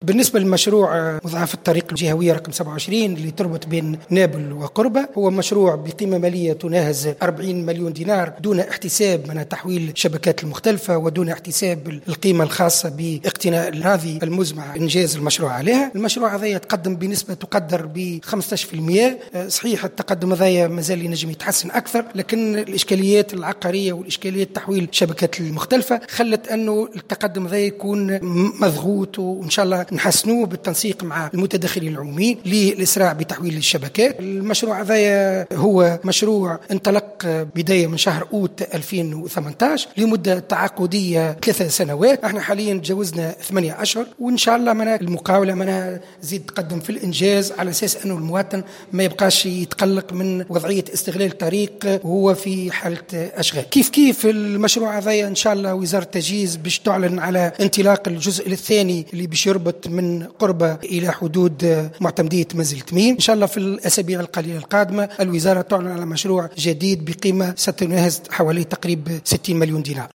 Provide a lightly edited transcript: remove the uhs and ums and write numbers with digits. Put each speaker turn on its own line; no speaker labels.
بالنسبة للمشروع مضاعف الطريق الجهوية رقم 27 اللي تربط بين نابل وقربة، هو مشروع بقيمة مالية تناهز 40 مليون دينار دون احتساب من تحويل الشبكات المختلفة ودون احتساب القيمة الخاصة باقتناء الأراضي المزمع إنجاز المشروع عليها. المشروع هذا يتقدم بنسبة تقدر ب 15%. صحيح التقدم هذا مازال ينجم يتحسن أكثر، لكن الإشكاليات العقارية والإشكاليات تحويل الشبكات المختلفة خلت أنه التقدم هذا يكون مضغوط، وإن شاء الله نحسنوه بالتنسيق مع المتدخلين العموميين للإسراع بتحويل الشبكات. المشروع هذا هو مشروع انطلق بداية من شهر أوت 2018 لمدة تعاقدية 3 سنوات. احنا حاليا تجاوزنا 8 أشهر، وإن شاء الله المقاولة زيد تقدم في الإنجاز على أساس أنه المواطن ما يبقاش يتقلق من وضعية استغلال الطريق وهو في حالة أشغال. كيف المشروع هذا إن شاء الله وزارة التجهيز باش تعلن على انطلاق الجزء الثاني اللي باش يربط من قربة إلى حدود معتمدية منزل تميم. إن شاء الله في الأسابيع القليلة القادمة الوزارة تعلن على مشروع جديد بقيمة ستناهز حوالي تقريبا 60 مليون دينار.